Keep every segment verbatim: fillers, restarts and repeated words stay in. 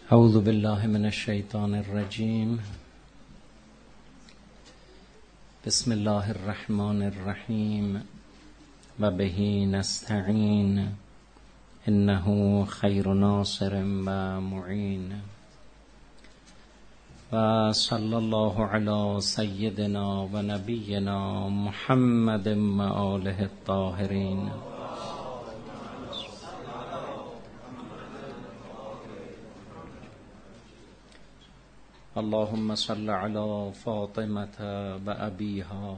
اعوذ بالله من الشیطان الرجیم. بسم الله الرحمن الرحیم و به نستعین انه خیر ناصر و معین و صلی الله علی سیدنا و نبینا محمد و آله الطاهرین. اللهم صل علی فاطمة و ابیها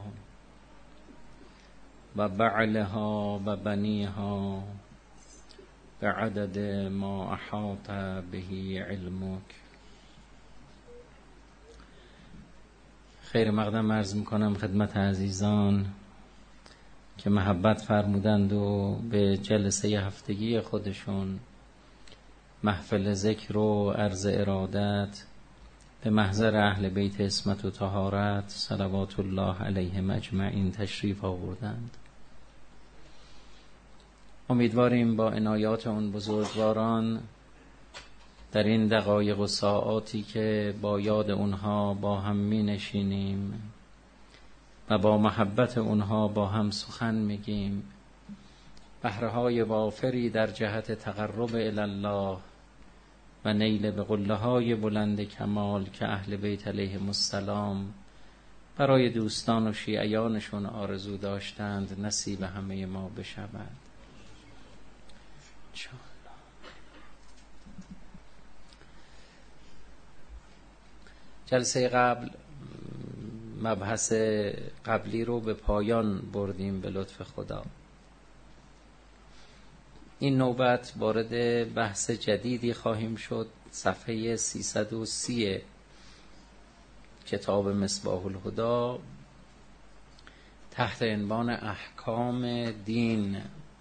و بعلها و بنیها بعدد ما احاط به علمک. خیر مقدم عرض میکنم خدمت عزیزان که محبت فرمودند و به جلسه هفتگی خودشون محفل ذکر و عرض ارادت به محضر اهل بیت عصمت و طهارت صلوات الله علیهم اجمعین تشریف آوردند. امیدواریم با عنایات اون بزرگواران در این دقایق و ساعاتی که با یاد اونها با هم می نشینیم و با محبت اونها با هم سخن میگیم، بهره‌های وافری در جهت تقرب الی الله و نیل به قله های بلند کمال که اهل بیت علیهم السلام برای دوستان و شیعیانشون آرزو داشتند نصیب همه ما بشود. جلسه قبل مبحث قبلی رو به پایان بردیم به لطف خدا. این نوبت وارد بحث جدیدی خواهیم شد. صفحه سیصد و سی کتاب مصباح الهدی تحت عنوان احکام دین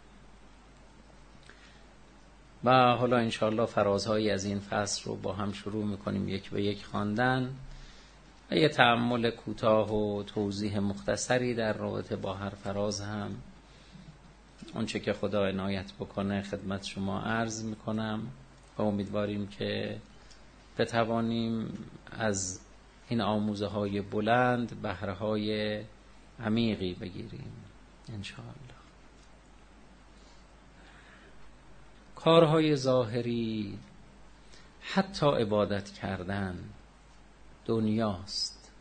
و حالا انشاءالله فرازهایی از این فصل رو با هم شروع میکنیم یک به یک خواندن و یه تأمل کوتاه و توضیح مختصری در رابطه با هر فراز هم اونچه که خدا عنایت بکنه خدمت شما عرض میکنم و امیدواریم که بتوانیم از این آموزه های بلند بهره های عمیقی بگیریم انشاءالله. کارهای ظاهری حتی عبادت کردن دنیاست،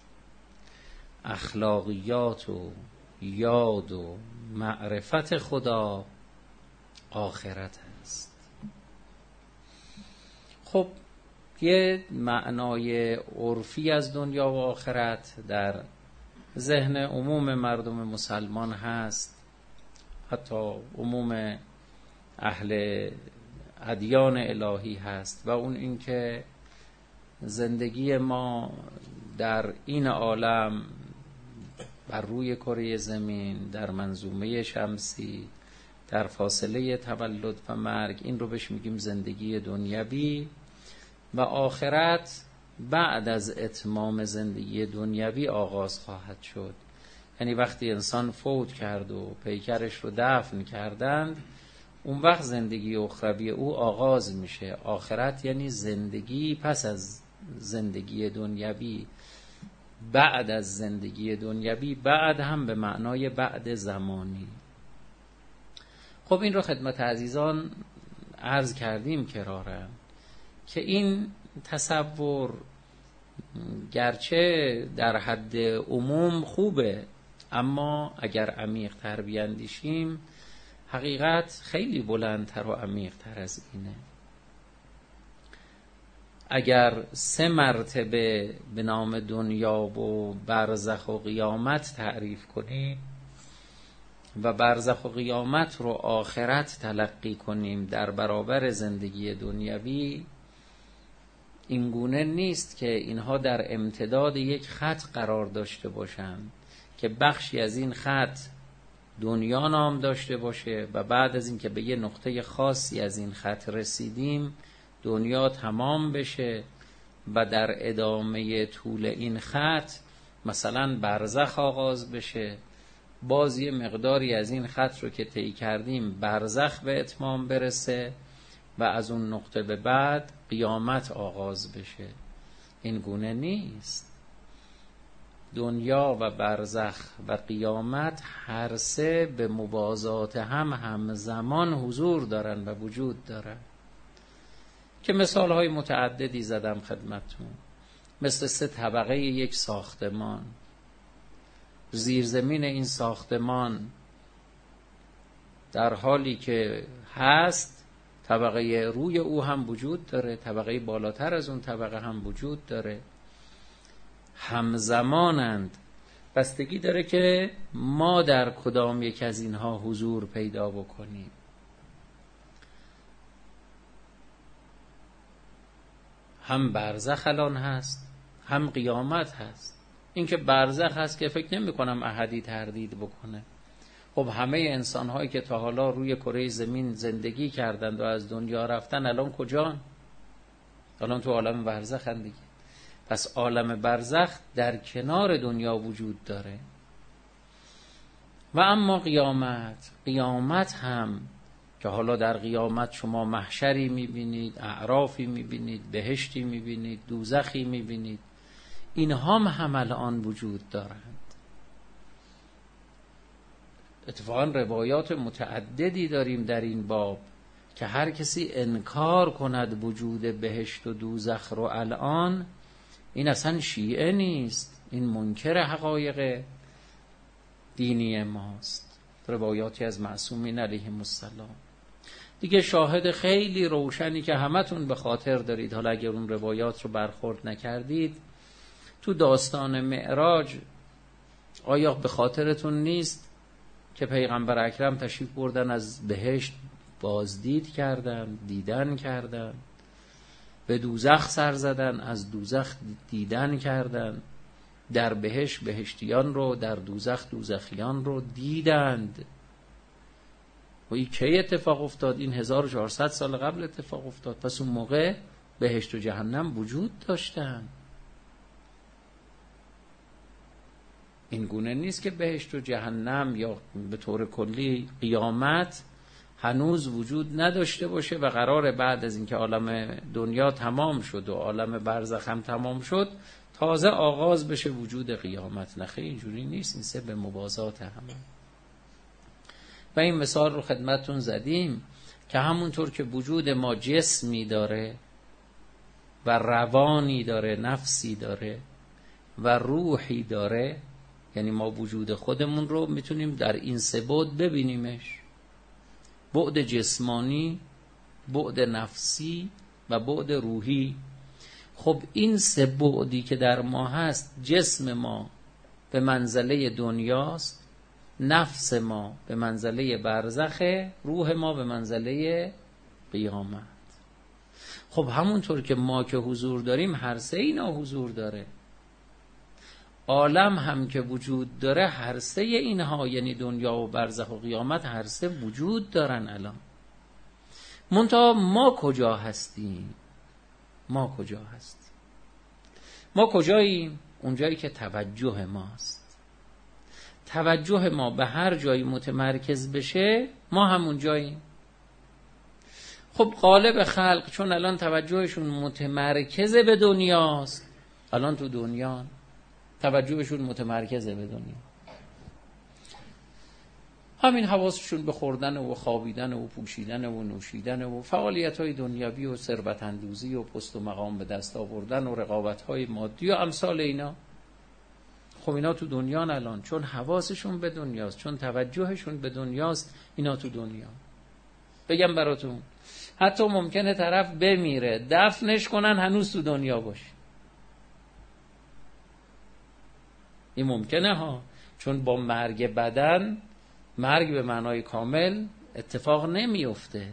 اخلاقیات و یاد و معرفت خدا آخرت است. خب یه معنای عرفی از دنیا و آخرت در ذهن عموم مردم مسلمان هست، حتی عموم اهل ادیان الهی هست، و اون اینکه زندگی ما در این عالم بر روی کره زمین در منظومه شمسی در فاصله تولد و مرگ، این رو بهش میگیم زندگی دنیوی، و آخرت بعد از اتمام زندگی دنیوی آغاز خواهد شد. یعنی وقتی انسان فوت کرد و پیکرش رو دفن کردند، اون وقت زندگی اخروی او آغاز میشه. آخرت یعنی زندگی پس از زندگی دنیوی، بعد از زندگی دنیوی، بعد هم به معنای بعد زمانی. خب این رو خدمت عزیزان عرض کردیم کرارم که این تصور گرچه در حد عموم خوبه، اما اگر عمیق تر بیاندیشیم حقیقت خیلی بلندتر و عمیق تر از اینه. اگر سه مرتبه به نام دنیا و برزخ و قیامت تعریف کنیم و برزخ و قیامت رو آخرت تلقی کنیم در برابر زندگی دنیوی، این گونه نیست که اینها در امتداد یک خط قرار داشته باشند که بخشی از این خط دنیا نام داشته باشه و بعد از این که به یه نقطه خاصی از این خط رسیدیم دنیا تمام بشه و در ادامه طول این خط مثلا برزخ آغاز بشه، باز یه مقداری از این خط رو که طی کردیم برزخ به اتمام برسه، و از اون نقطه به بعد قیامت آغاز بشه. این گونه نیست. دنیا و برزخ و قیامت هر سه به موازات هم همزمان حضور دارن و وجود دارن که مثال های متعددی زدم خدمتون، مثل سه طبقه یک ساختمان. زیرزمین این ساختمان در حالی که هست، طبقه روی او هم وجود داره، طبقه بالاتر از اون طبقه هم وجود داره، همزمانند. بستگی داره که ما در کدام یک از اینها حضور پیدا بکنیم. هم برزخ الان هست، هم قیامت هست. اینکه برزخ هست که فکر نمی کنم احدی تردید بکنه. خب همه انسان هایی که تا حالا روی کره زمین زندگی کردند و از دنیا رفتن الان کجان؟ الان تو عالم برزخ هستند دیگه. پس عالم برزخ در کنار دنیا وجود داره. و اما قیامت، قیامت هم که حالا در قیامت شما محشری میبینید، اعرافی میبینید، بهشتی میبینید، دوزخی میبینید، اینها هم, هم الان وجود دارند. اتفاقا روایات متعددی داریم در این باب که هر کسی انکار کند وجود بهشت و دوزخ رو الان، این اصلا شیعه نیست، این منکر حقایق دینی ماست. روایاتی از معصومین علیهم السلام دیگه شاهد خیلی روشنی که همتون به خاطر دارید، حالا اگر اون روایات رو برخورد نکردید، تو داستان معراج آیا به خاطرتون نیست که پیغمبر اکرم تشریف بردن، از بهشت بازدید کردن، دیدن کردن، به دوزخ سر زدن، از دوزخ دیدن کردن، در بهشت بهشتیان رو، در دوزخ دوزخیان رو دیدند. و این کی اتفاق افتاد؟ این هزار و چهارصد سال قبل اتفاق افتاد. پس اون موقع بهشت و جهنم وجود داشتن. این گونه نیست که بهشت و جهنم یا به طور کلی قیامت هنوز وجود نداشته باشه و قرار بعد از اینکه عالم دنیا تمام شد و عالم برزخ هم تمام شد تازه آغاز بشه وجود قیامت. نخیر، اینجوری نیست. این سه به موازات همه. و این مثال رو خدمتون زدیم که همونطور که وجود ما جسمی داره و روانی داره، نفسی داره و روحی داره، یعنی ما وجود خودمون رو میتونیم در این سه بعد ببینیمش: بعد جسمانی، بعد نفسی و بعد روحی. خب این سه بعدی که در ما هست، جسم ما به منزله دنیاست، نفس ما به منزله برزخه، روح ما به منزله قیامت. خب همونطور که ما که حضور داریم، هر سه اینا حضور داره. عالم هم که وجود داره، هر سه اینها، یعنی دنیا و برزخ و قیامت، هر سه وجود دارن الان. منتها ما کجا هستیم؟ ما کجا هستیم؟ ما کجاییم؟ اونجایی که توجه ماست. توجه ما به هر جایی متمرکز بشه، ما همون جاییم. خب غالب خلق چون الان توجهشون متمرکز به دنیاست، الان تو دنیا توجهشون متمرکزه به دنیا، همین حواسشون به خوردن و خوابیدن و پوشیدن و نوشیدن و فعالیت‌های دنیوی و ثروت اندوزی و پست و مقام به دست آوردن و رقابت‌های مادی و امثال اینا. خب اینا تو دنیا الان، چون حواسشون به دنیاست، چون توجهشون به دنیاست، اینا تو دنیا. بگم براتون، حتی ممکنه طرف بمیره دفنش کنن هنوز تو دنیا باشه. این ممکنه ها، چون با مرگ بدن، مرگ به معنای کامل اتفاق نمیفته.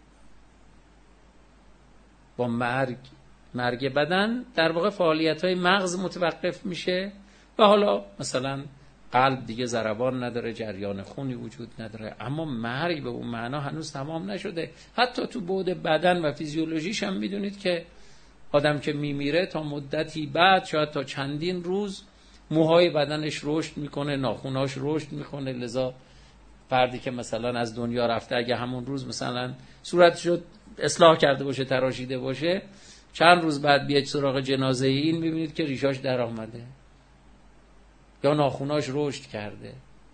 با مرگ مرگ بدن در واقع فعالیت‌های مغز متوقف میشه و حالا مثلا قلب دیگه ضربان نداره، جریان خونی وجود نداره، اما مرگ به اون معنا هنوز تمام نشده. حتی تو بعد بدن و فیزیولوژیش هم میدونید که آدم که میمیره تا مدتی بعد، شاید تا چندین روز، موهای بدنش رشد میکنه، ناخوناش رشد میکنه. لذا فردی که مثلا از دنیا رفته، اگه همون روز مثلا صورتشو اصلاح کرده باشه، تراشیده باشه، چند روز بعد بیاید سراغ جنازه این میبینید که ریشاش در آمده یا ناخوناش رشد کرده.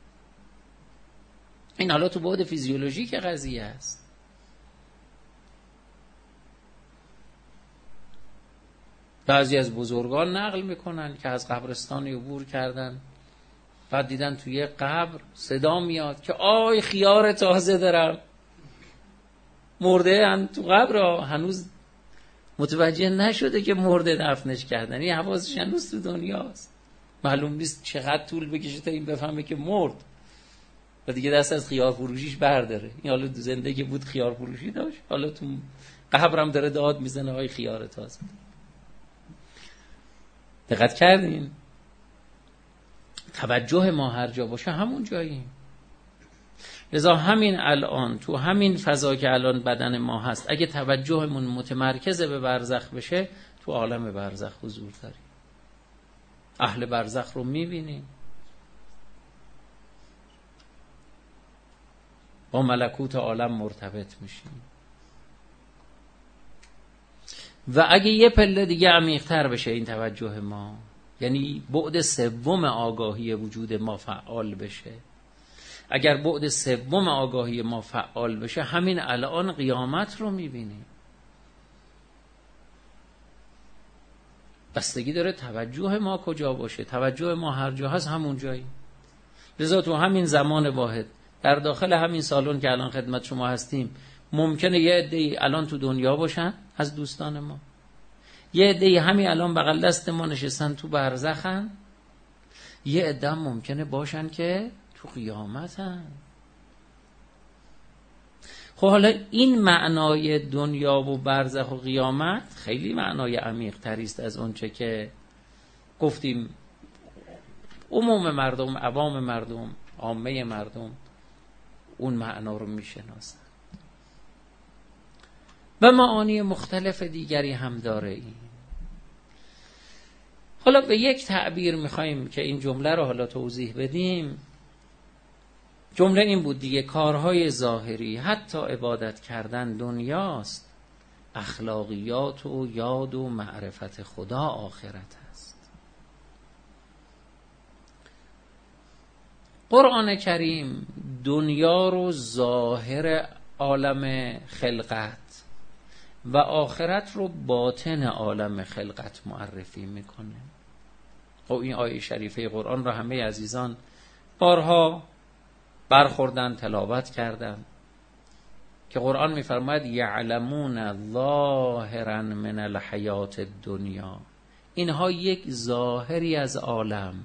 این حالا تو بعد فیزیولوژیک قضیه است. بعضی از بزرگان نقل میکنن که از قبرستانی عبور کردن، بعد دیدن توی قبر صدا میاد که آی خیار تازه دارم. مرده هم تو قبر، هنوز متوجه نشده که مرده دفنش کردن، این حواسش هنوز تو دنیاست. معلوم نیست چقدر طول بکشه تا این بفهمه که مرد و دیگه دست از خیار فروشیش برداره. این حالا زنده که بود خیار فروشی داشت، حالا تو قبرم داره داد میزنه آی خیار تازه. دقت کردین؟ توجه ما هر جا باشه همون جاییم. لذا همین الان تو همین فضا که الان بدن ما هست، اگه توجهمون متمرکز به برزخ بشه، تو عالم برزخ حضور داریم، اهل برزخ رو میبینیم، با ملکوت عالم مرتبط میشیم. و اگه یه پله دیگه عمیق‌تر بشه این توجه ما، یعنی بعد سوم آگاهی وجود ما فعال بشه، اگر بعد سوم آگاهی ما فعال بشه، همین الان قیامت رو میبینیم. بستگی داره توجه ما کجا باشه. توجه ما هر جا هست همون جایی. لذا تو همین زمان واحد، در داخل همین سالن که الان خدمت شما هستیم، ممکنه یه عده‌ای الان تو دنیا باشن از دوستان ما، یه عده‌ای همین الان بغل دست ما نشستن تو برزخن، یه عده هم ممکنه باشن که تو قیامتن. خب حالا این معنای دنیا و برزخ و قیامت خیلی معنای عمیق تری است از اون چه که گفتیم عموم مردم، عوام مردم، عامه مردم اون معنا رو میشناسن. و معانی مختلف دیگری هم داره این. حالا به یک تعبیر میخوایم که این جمله رو حالا توضیح بدیم. جمله این بود دیگه، کارهای ظاهری حتی عبادت کردن دنیاست، اخلاقیات و یاد و معرفت خدا آخرت است. قرآن کریم دنیا رو ظاهر عالم خلقت و آخرت رو باطن عالم خلقت معرفی میکنه. و این آیه شریفه قرآن را همه عزیزان بارها برخوردن، تلاوت کردن که قرآن میفرماید یعلمون ظاهرا من الحیات الدنیا، اینها یک ظاهری از عالم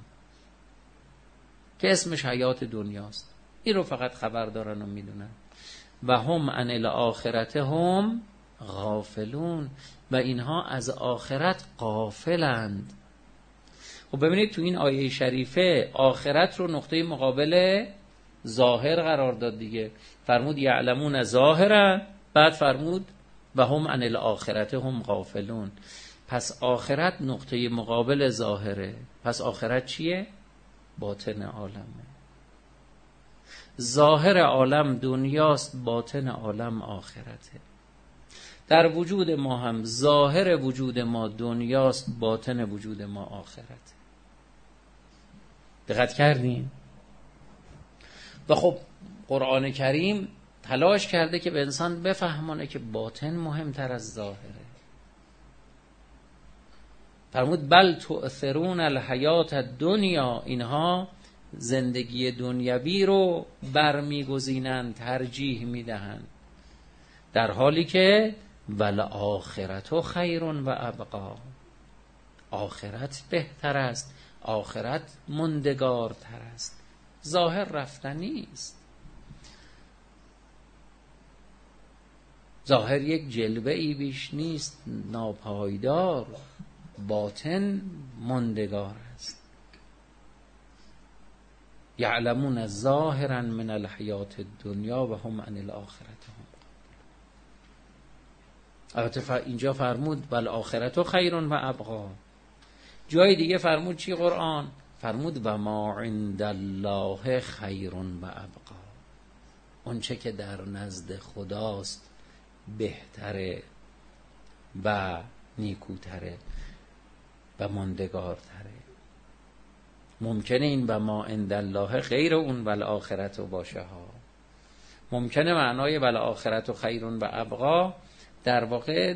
که اسمش حیات دنیاست، این رو فقط خبر دارن و میدونن. و هم عن الاخرت هم غافلون، و اینها از آخرت غافلند. خب ببینید تو این آیه شریفه آخرت رو نقطه مقابل ظاهر قرار داد دیگه. فرمود یعلمون ظاهرا، بعد فرمود و هم عن الاخرت هم غافلون. پس آخرت نقطه مقابل ظاهره. پس آخرت چیه؟ باطن عالمه. ظاهر عالم دنیاست، باطن عالم آخرته. در وجود ما هم ظاهر وجود ما دنیاست، باطن وجود ما آخرته. دقت کردین؟ و خب قرآن کریم تلاش کرده که به انسان بفهمونه که باطن مهمتر از ظاهره. فرمود بل تؤثرون الحیات الدنیا، اینها زندگی دنیوی رو برمیگزینن، ترجیح میدهن، در حالی که ول آخرت خیر و ابقا، آخرت بهتر است، آخرت مندگارتر است. ظاهر رفتنی است، ظاهر یک جلوه ای بیش نیست، ناپایدار، باطن مندگار است. یعلمون ظاهرا من الحیات الدنیا و هم عن الاخرت هم. البته اینجا فرمود بل آخرت خیر و ابقا. جای دیگه فرمود چی قرآن؟ فرمود و ما عند الله خیر و ابقا، اون چه که در نزد خداست بهتره و نیکوتره و ماندگارتره. ممکنه این و ما عند الله غیر اون والآخرت و باشه ها. ممکنه معنای والآخرت و خیرون و ابقا در واقع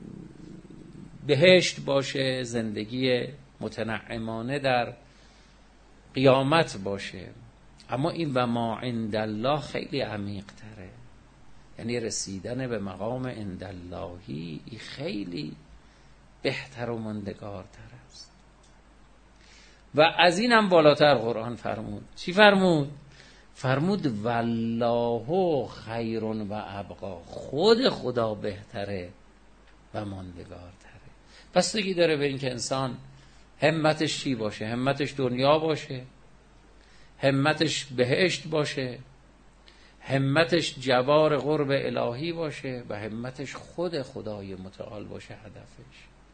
بهشت باشه، زندگی متنعمانه در قیامت باشه، اما این و ما عند الله خیلی عمیق تره. یعنی رسیدن به مقام عند اللهی خیلی بهتر و ماندگارتر است. و از این هم بالاتر قرآن فرمود. چی فرمود؟ فرمود والله خیر و ابقا، خود خدا بهتره و ماندگارتره. بستگی داره به این که انسان همتش چی باشه. همتش دنیا باشه، همتش بهشت باشه، همتش جوار قرب الهی باشه و همتش خود خدای متعال باشه هدفش.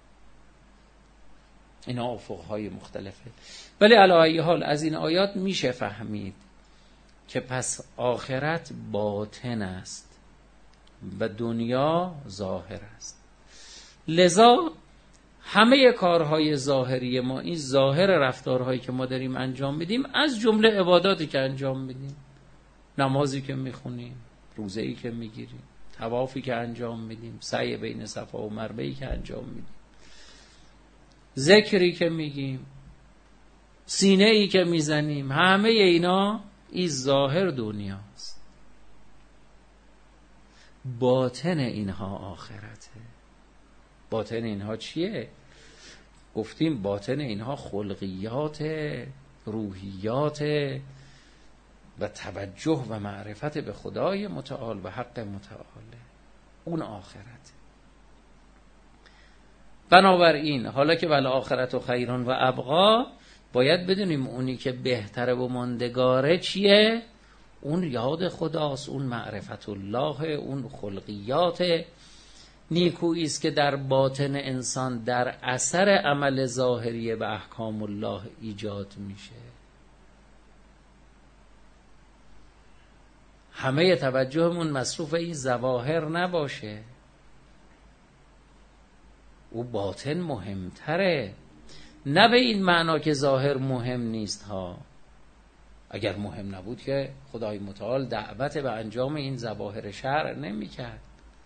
اینا افقهای مختلفه. ولی علی ای حال از این آیات میشه فهمید که پس آخرت باطن است و دنیا ظاهر است. لذا همه کارهای ظاهری ما، این ظاهر رفتارهایی که ما داریم انجام میدیم، از جمله عباداتی که انجام میدیم، نمازی که میخونیم، روزه‌ای که میگیریم، طوافی که انجام میدیم، سعی بین صفا و مروه‌ای که انجام میدیم، ذکری که میگیم، سینه‌ای که میزنیم، همه اینا این ظاهر دنیاست. باطن اینها آخرته. باطن اینها چیه؟ گفتیم باطن اینها خلقیات، روحیات و توجه و معرفت به خدای متعال و حق متعاله. اون آخرت. بنابراین حالا که ول آخرت و خیرون و ابقا، باید بدونیم اونی که بهتره و ماندگاره چیه؟ اون یاد خداست، اون معرفت الله، اون خلقیات نیکویی است که در باطن انسان در اثر عمل ظاهری به احکام الله ایجاد میشه. همه توجهمون مصروف این ظواهر نباشه، او باطن مهمتره. نه به این معنا که ظاهر مهم نیست ها. اگر مهم نبود که خدای متعال دعوت به انجام این ظواهر شرع نمی کرد.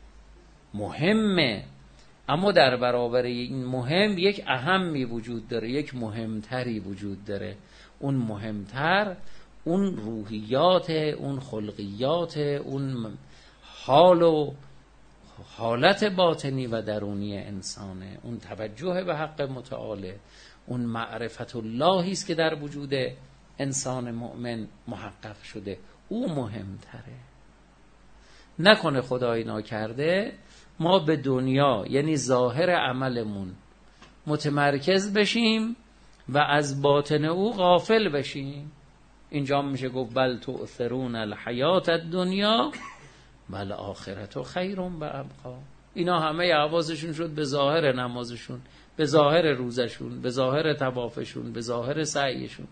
مهمه، اما در برابر این مهم یک اهمی وجود داره، یک مهمتری وجود داره. اون مهمتر اون روحیات، اون خلقیات، اون حال و حالت باطنی و درونی انسانه. اون توجه به حق متعاله، اون معرفت اللهی است که در وجود انسان مؤمن محقق شده. او مهمتره. نکنه خدای ناکرده ما به دنیا، یعنی ظاهر عملمون، متمرکز بشیم و از باطن او غافل بشیم. اینجا میشه گفت بل تؤثرون الحیات الدنیا بل آخرت خیر و ابقا. اینا همه حواسشون شد به ظاهر نمازشون، به ظاهر روزشون، به ظاهر طوافشون، به ظاهر سعیشون،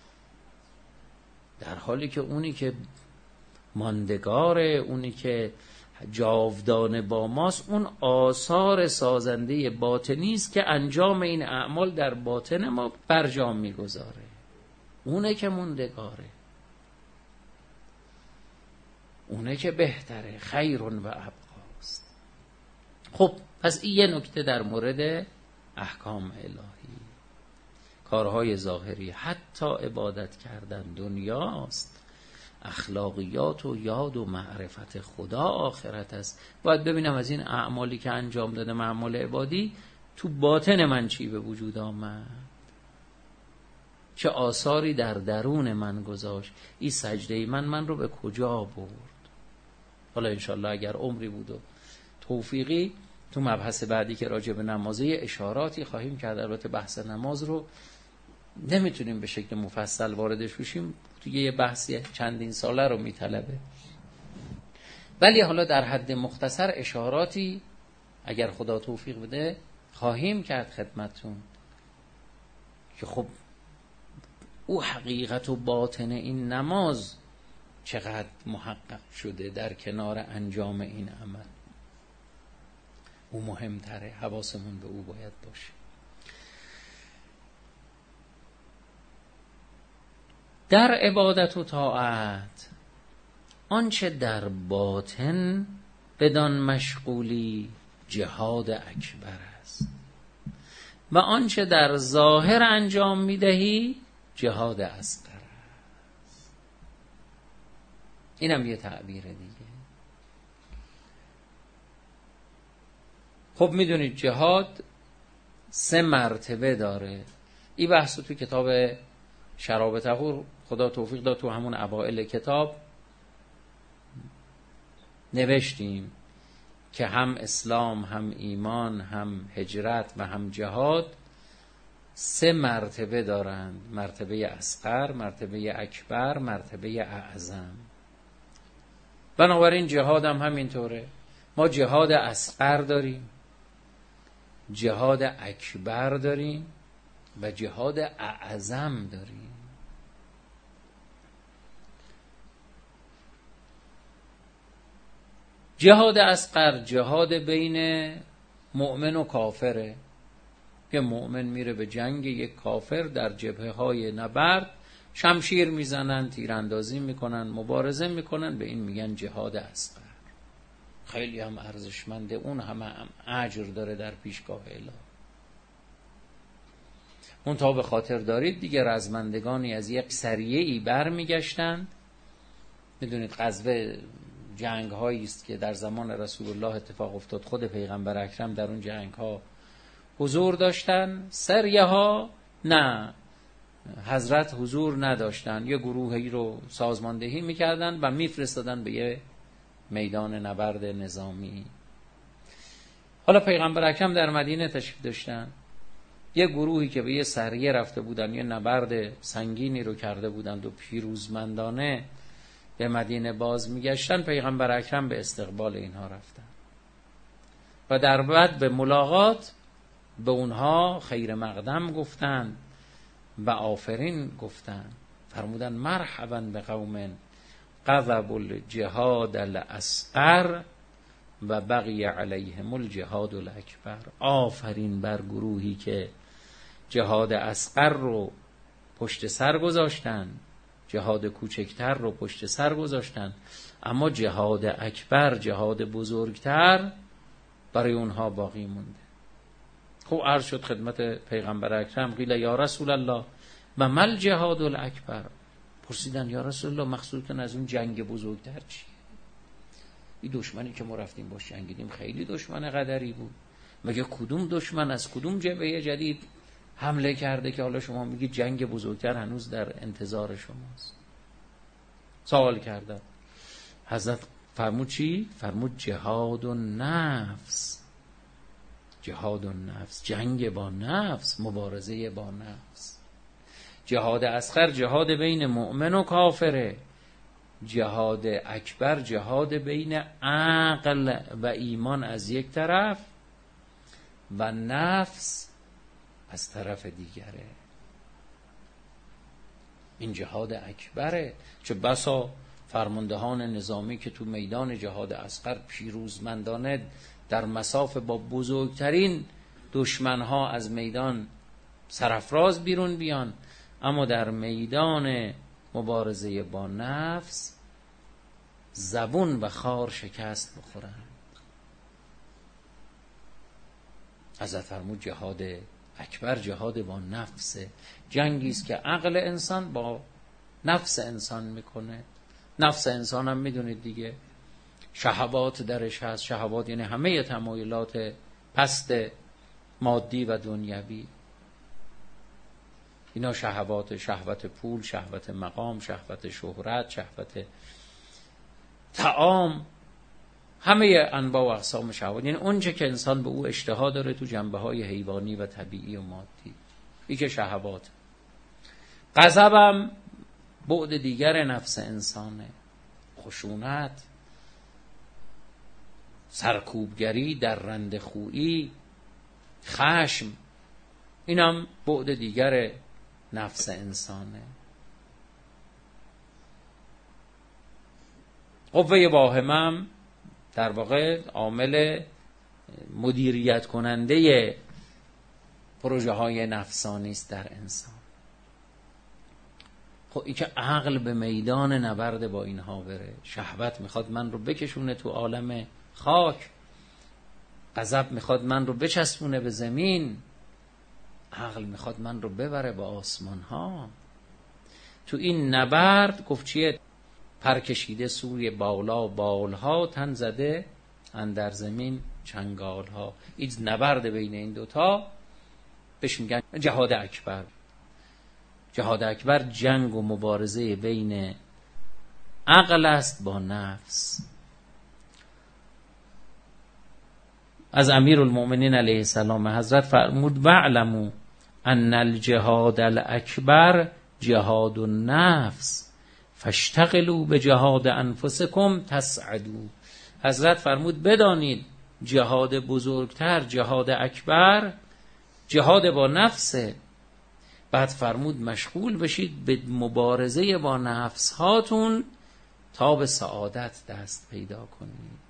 در حالی که اونی که ماندگاره، اونی که جاودانه با ماست، اون آثار سازنده باطنی است که انجام این اعمال در باطن ما برجام میگذاره. اونه که موندگاره، اونه که بهتره، خیرون و ابقاست. خب پس این یه نکته در مورد احکام الهی. کارهای ظاهری، حتی عبادت کردن، دنیاست. اخلاقیات و یاد و معرفت خدا آخرت است. باید ببینم از این اعمالی که انجام دادم، اعمال عبادی، تو باطن من چی به وجود آمد، چه آثاری در درون من گذاشت. این سجده من من رو به کجا برد. حالا انشالله اگر عمری بود و توفیقی، تو مبحث بعدی که راجع به نمازه اشاراتی خواهیم کرد. البته بحث نماز رو نمیتونیم به شکل مفصل واردش بشیم، توی یه بحثی چندین ساله رو میطلبه. ولی حالا در حد مختصر اشاراتی اگر خدا توفیق بده خواهیم کرد خدمتون که خب او حقیقت و باطن این نماز چقدر محقق شده در کنار انجام این عمل. او مهمتره، حواسمون به او باید باشه. در عبادت و طاعت آنچه در باطن بدان مشغولی جهاد اکبر است و آنچه در ظاهر انجام میدهی جهاد اصغر است. اینم یه تعبیر دیگه. خب میدونید جهاد سه مرتبه داره. این بحث تو کتاب شراب طهور خدا توفیق داد تو همون اوائل کتاب نوشتیم که هم اسلام، هم ایمان، هم هجرت و هم جهاد سه مرتبه دارند: مرتبه اصغر، مرتبه اکبر، مرتبه اعظم. بنابراین جهاد هم همینطوره. ما جهاد اصغر داریم، جهاد اکبر داریم و جهاد اعظم داریم. جهاد اصغر جهاد بین مؤمن و کافره که مؤمن میره به جنگ یک کافر، در جبهه های نبرد شمشیر میزنن، تیراندازی میکنن، مبارزه میکنن، به این میگن جهاد اصغر. خیلی هم ارزشمنده، اون همه هم اجر داره در پیشگاه الهی. اون تا به خاطر دارید دیگه رزمندگانی از یک سریه‌ای برمیگشتند. میدونید غزوه جنگ هایی است که در زمان رسول الله اتفاق افتاد. خود پیغمبر اکرم در اون جنگ ها حضور داشتن، سریه ها نه، حضرت حضور نداشتن. یه گروهی رو سازماندهی میکردن و میفرستادن به یه میدان نبرد نظامی. حالا پیغمبر اکرم در مدینه تشریف داشتن، یه گروهی که به یه سریه رفته بودن، یه نبرد سنگینی رو کرده بودند و پیروزمندانه به مدینه باز میگشتن. پیغمبر اکرم به استقبال اینها رفتن و در بعد به ملاقات به اونها خیر مقدم گفتن و آفرین گفتن. فرمودن مرحبا به قوم غضبوا الجهاد الاصغر و بقی علیهم الجهاد الاکبر. آفرین بر گروهی که جهاد اصغر رو پشت سر گذاشتن، جهاد کوچکتر رو پشت سر گذاشتن، اما جهاد اکبر، جهاد بزرگتر برای اونها باقی مونده. خب عرض شد خدمت پیغمبر اکرم، قیل یا رسول الله و مل جهاد الاکبر. پرسیدن یا رسول الله مقصودتون از اون جنگ بزرگتر چیه؟ این دشمنی که ما رفتیم باش جنگیدیم خیلی دشمن قدری بود، مگه کدوم دشمن از کدوم جبهه جدید حمله کرده که حالا شما میگید جنگ بزرگتر هنوز در انتظار شماست؟ سوال کردن. حضرت فرمود چی؟ فرمود جهاد و نفس. جهاد و نفس، جنگ با نفس، مبارزه با نفس. جهاد اصغر جهاد بین مؤمن و کافره، جهاد اکبر جهاد بین عقل و ایمان از یک طرف و نفس از طرف دیگره. این جهاد اکبره. چه بسا فرماندهان نظامی که تو میدان جهاد اصغر پیروزمندانه در مساف با بزرگترین دشمنها از میدان سرافراز بیرون بیان، اما در میدان مبارزه با نفس زبون و خار شکست بخورن. حضرت فرمود جهاد اکبر جهاد با نفسه، جنگی است که عقل انسان با نفس انسان میکنه. نفس انسان هم میدونید دیگه شهوات درش هست. شهوات یعنی همه تمایلات پست مادی و دنیوی. اینا شهوات، شهوت پول، شهوت مقام، شهوت شهرت، شهوت طعام، همه انواع و اقسام شهوات، یعنی اونچه که انسان به او اشتها داره تو جنبه های حیوانی و طبیعی و مادی، این که شهوات. غضبم بعد دیگر نفس انسانه، خشونت، سرکوبگری، در رنده خویی، خشم، اینم بعد دیگر نفس انسانه. قوه واهمم در واقع عامل مدیریت کننده پروژه های نفسانی است در انسان. خب این که عقل به میدان نبرد با اینها بره، شهوت میخواد من رو بکشونه تو عالم خاک، غضب میخواد من رو بچسبونه به زمین، عقل میخواد من رو ببره به آسمان ها. تو این نبرد گفت چیه؟ پر کشیده سوی بالا بالها، تن زده اندر زمین چنگال ها. این نبرد بین این دوتا بهش میگن جهاد اکبر. جهاد اکبر جنگ و مبارزه بین عقل است با نفس. از امیرالمؤمنین علیه السلام حضرت فرمود وعلموا ان الجهاد الاکبر جهاد النفس فاشتغلوا بجهاد انفسکم تسعدوا. حضرت فرمود بدانید جهاد بزرگتر، جهاد اکبر، جهاد با نفسه. بعد فرمود مشغول بشید به مبارزه با نفس هاتون تا به سعادت دست پیدا کنید.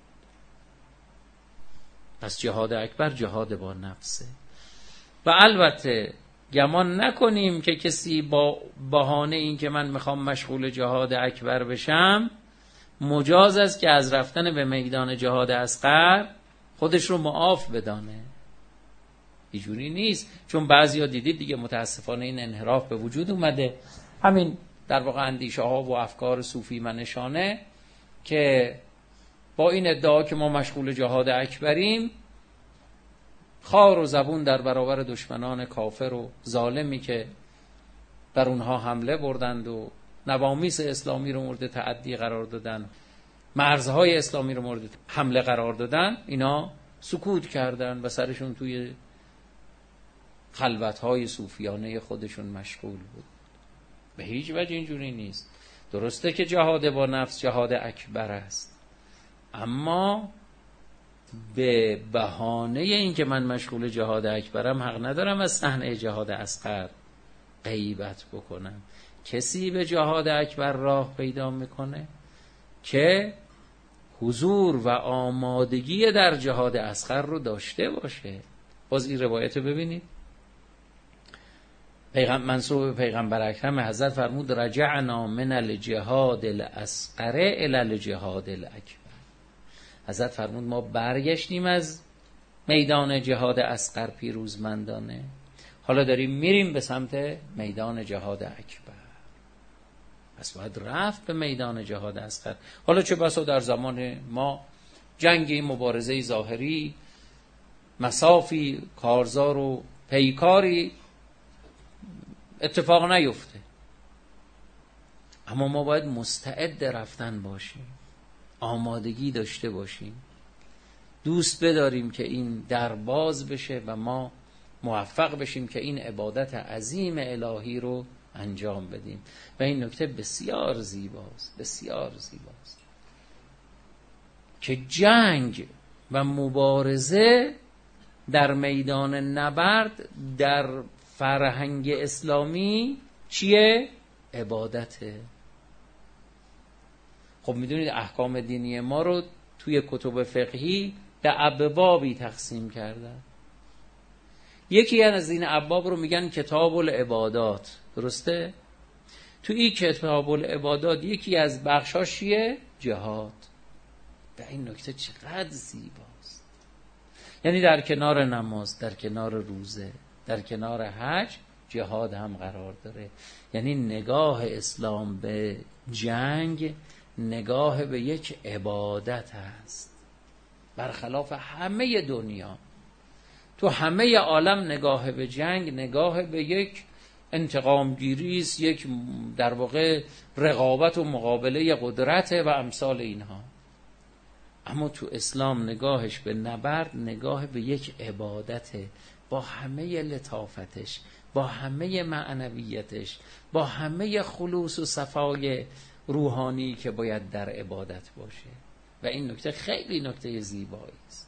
پس جهاد اکبر جهاد با نفسه. و البته گمان نکنیم که کسی با بهانه این که من میخوام مشغول جهاد اکبر بشم مجاز است که از رفتن به میدان جهاد اصغر خودش رو معاف بدانه. اینجوری نیست، چون بعضیا دیدید دیگه متاسفانه این انحراف به وجود اومده. همین در واقع اندیشه ها و افکار صوفی منشانه که با این ادعا که ما مشغول جهاد اکبریم خار و زبون در برابر دشمنان کافر و ظالمی که بر اونها حمله بردند و نوامیس اسلامی رو مورد تعدی قرار دادن، مرزهای اسلامی رو مورد حمله قرار دادن، اینا سکوت کردن و سرشون توی خلوتهای صوفیانه خودشون مشغول بود. به هیچ وجه اینجوری نیست. درسته که جهاد با نفس جهاد اکبر است، اما به بهانه این که من مشغول جهاد اکبرم حق ندارم از صحنه جهاد اصغر غیبت بکنم. کسی به جهاد اکبر راه پیدا میکنه که حضور و آمادگی در جهاد اصغر رو داشته باشه. باز این روایت رو ببینید، پیغمبر منصوب پیغمبر اکرم حضرت فرمود رجعنا من الجهاد الاصغر الی الجهاد الاکبر. حضرت فرمود ما برگشتیم از میدان جهاد اصغر پیروزمندانه، حالا داریم میریم به سمت میدان جهاد اکبر. پس باید رفت به میدان جهاد اصغر. حالا چه بسا در زمان ما جنگی، مبارزه ظاهری، مسافی، کارزار و پیکاری اتفاق نیفته، اما ما باید مستعد رفتن باشیم، آمادگی داشته باشیم، دوست بداریم که این در باز بشه و ما موفق بشیم که این عبادت عظیم الهی رو انجام بدیم. و این نکته بسیار زیباست، بسیار زیباست که جنگ و مبارزه در میدان نبرد در فرهنگ اسلامی چیه؟ عبادته. خب میدونید احکام دینی ما رو توی کتب فقهی به ابوابی تقسیم کردن. یکی از این ابواب رو میگن کتاب العبادات، درسته؟ تو این کتاب العبادات یکی از بخشاش چیه؟ جهاد. و این نکته چقدر زیباست. یعنی در کنار نماز، در کنار روزه، در کنار حج جهاد هم قرار داره. یعنی نگاه اسلام به جنگ نگاه به یک عبادت هست، برخلاف همه دنیا. تو همه عالم نگاه به جنگ نگاه به یک انتقام گیری است، یک در واقع رقابت و مقابله قدرت و امثال اینها. اما تو اسلام نگاهش به نبرد نگاه به یک عبادته، با همه لطافتش، با همه معنویتش، با همه خلوص و صفای روحانی که باید در عبادت باشه. و این نکته خیلی نکته زیبایی است.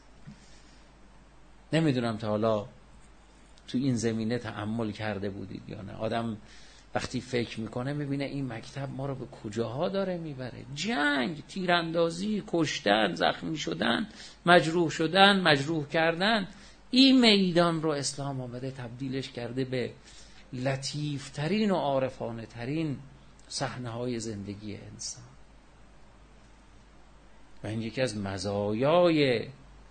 نمیدونم تا حالا تو این زمینه تأمل کرده بودید یا نه. آدم وقتی فکر میکنه میبینه این مکتب ما رو به کجاها داره میبره. جنگ، تیراندازی، کشتن، زخمی شدن، مجروح شدن، مجروح کردن. این میدان رو اسلام آمده تبدیلش کرده به لطیفترین و عارفانه ترین صحنه های زندگی انسان. و این یکی از مزایای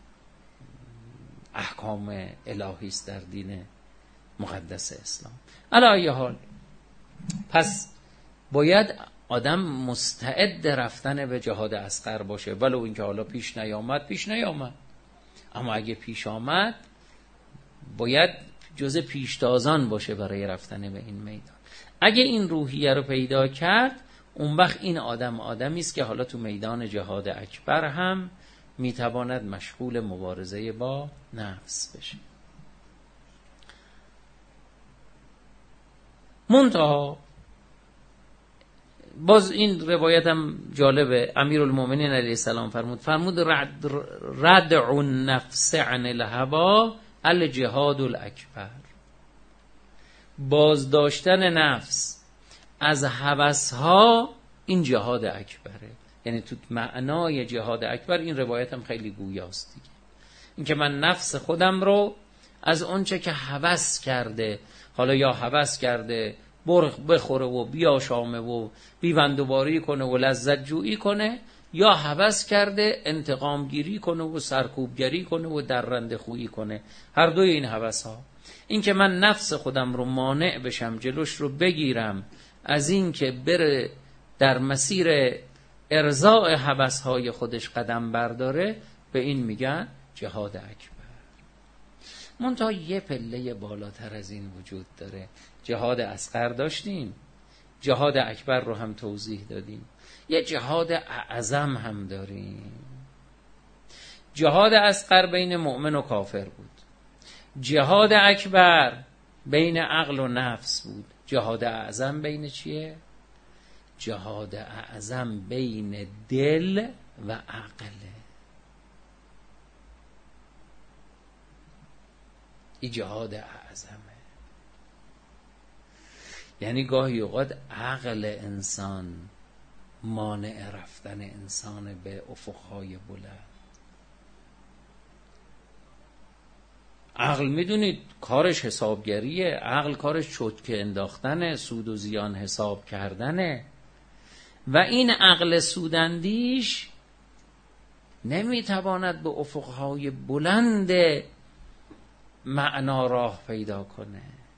احکام الهی است در دین مقدس اسلام. علی ای حال، پس باید آدم مستعد رفتن به جهاد اصغر باشه، ولو اینکه حالا پیش نیامد پیش نیامد، اما اگه پیش آمد باید جز پیشتازان باشه برای رفتن به این میدان. اگه این روحیه رو پیدا کرد، اون وقت این آدم آدمی است که حالا تو میدان جهاد اکبر هم میتواند مشغول مبارزه با نفس بشه. منتها باز این روایت هم جالبه. امیرالمومنین علیه السلام فرمود فرمود رد ردع النفس عن الهوا الجهاد الاکبر. بازداشتن نفس از هوسها این جهاد اکبره. یعنی تو معنای جهاد اکبر این روایت هم خیلی گویاست دیگه. این که من نفس خودم رو از اونچه که هوس کرده، حالا یا هوس کرده برخ بخوره و بیاشامه و بیبندوباری کنه و لذت جویی کنه، یا هوس کرده انتقام گیری کنه و سرکوبگری کنه و درنده خویی کنه، هر دوی این هوس ها. این که من نفس خودم رو مانع بشم، جلوش رو بگیرم از این که بره در مسیر ارضاء هوس های خودش قدم برداره، به این میگن جهاد اکبر. منتها یه پله بالاتر از این وجود داره. جهاد اصغر داشتیم، جهاد اکبر رو هم توضیح دادیم، یه جهاد اعظم هم داریم. جهاد اصغر بین مؤمن و کافر بود، جهاد اکبر بین عقل و نفس بود. جهاد اعظم بین چیه؟ جهاد اعظم بین دل و عقله. این جهاد اعظمه. یعنی گاهی اوقات عقل انسان مانع رفتن انسان به افقهای بلند. عقل میدونید کارش حسابگریه، عقل کارش چوتکه انداختنه، سود و زیان حساب کردنه. و این عقل سوداندیش نمیتواند به افقهای بلند معنا راه پیدا کنه.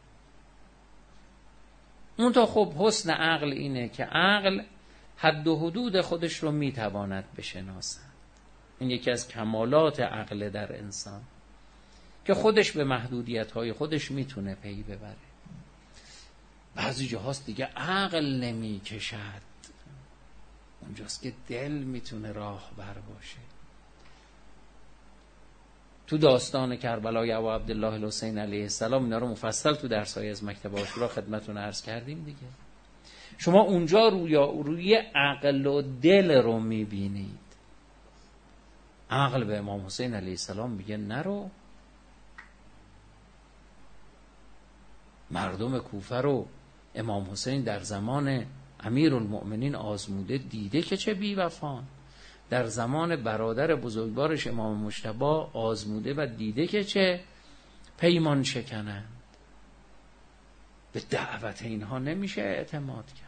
اون تا خب حسن عقل اینه که عقل حد و حدود خودش رو میتواند بشناسد. این یکی از کمالات عقل در انسان که خودش به محدودیت‌های خودش میتونه پی ببره. بعضی جاهاست دیگه عقل نمیکشد، اونجاست که دل میتونه راه بر باشه. تو داستان کربلای ابو عبدالله الحسین علیه السلام اینا رو مفصل تو درس‌های از مکتب عاشورا خدمتتون عرض کردیم دیگه. شما اونجا روی روی عقل و دل رو میبینید. عقل به امام حسین علیه السلام میگه نرو. مردم کوفه رو امام حسین در زمان امیرالمؤمنین آزموده، دیده که چه بی‌وفان. در زمان برادر بزرگوارش امام مجتبی آزموده و دیده که چه پیمان شکنند. به دعوت اینها نمیشه اعتماد کرد.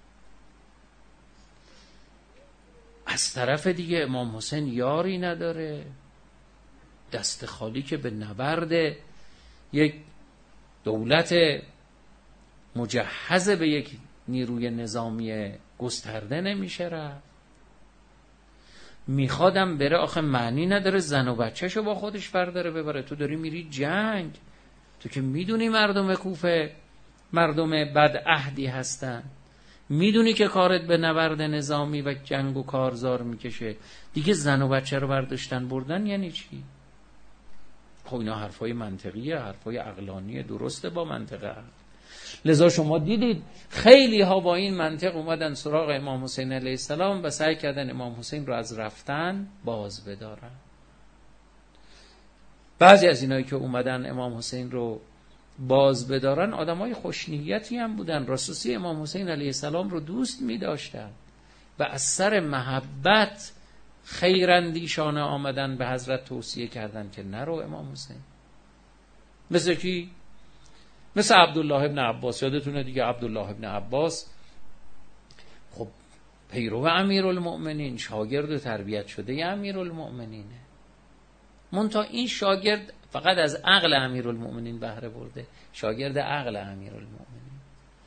از طرف دیگه امام حسین یاری نداره، دست خالی که به نبرد یک دولت مجهز به یک نیروی نظامی گسترده نمیشه رفت. میخوادم بره، آخه معنی نداره زن و بچه‌شو با خودش برداره ببره. تو داری میری جنگ، تو که میدونی مردم کوفه مردم بد عهدی هستن، میدونی که کارت به نبرد نظامی و جنگ و کارزار میکشه، دیگه زن و بچه رو برداشتن بردن یعنی چی؟ خب اینا حرفای منطقیه، حرفای عقلانیه، درسته با منطقه عقل. لذا شما دیدید خیلی ها با این منطق اومدن سراغ امام حسین علیه السلام و سعی کردن امام حسین رو از رفتن باز بدارن. بعضی از اینایی که اومدن امام حسین رو باز بدارن آدمای خوشنیتی هم بودن. رسوسی امام حسین علیه السلام رو دوست می داشتن و از سر محبت خیراندیشانه آمدن به حضرت توصیه کردن که نرو امام حسین. مثل کی؟ مثل عبدالله ابن عباس. یادتونه دیگه عبدالله ابن عباس خب پیرو امیرالمؤمنین، شاگرد و تربیت شده امیرالمؤمنینه. منتها این شاگرد فقط از عقل امیرالمؤمنین بهره برده، شاگرد عقل امیرالمؤمنین.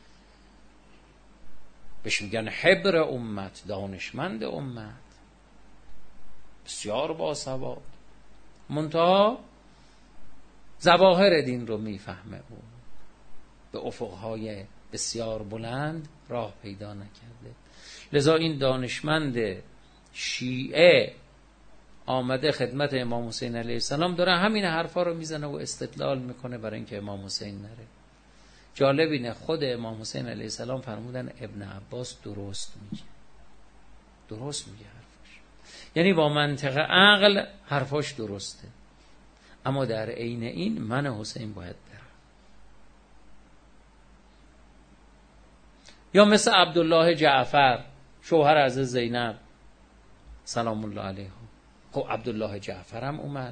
بهش میگن حبر امت، دانشمند امت، بسیار باسواد. منتها ظواهر دین رو میفهمه، او به افقهای بسیار بلند راه پیدا نکرده. لذا این دانشمند شیعه آمده خدمت امام حسین علیه السلام، داره همین حرفا رو میزنه و استدلال میکنه برای اینکه امام حسین نره. جالب اینه خود امام حسین علیه السلام فرمودن ابن عباس درست میگه، درست میگه حرفش، یعنی با منطق عقل حرفاش درسته، اما در عین این من حسین باید برم. یا مثل عبدالله جعفر شوهر عزیز زینب سلام الله علیها. خب عبدالله جعفر هم اومد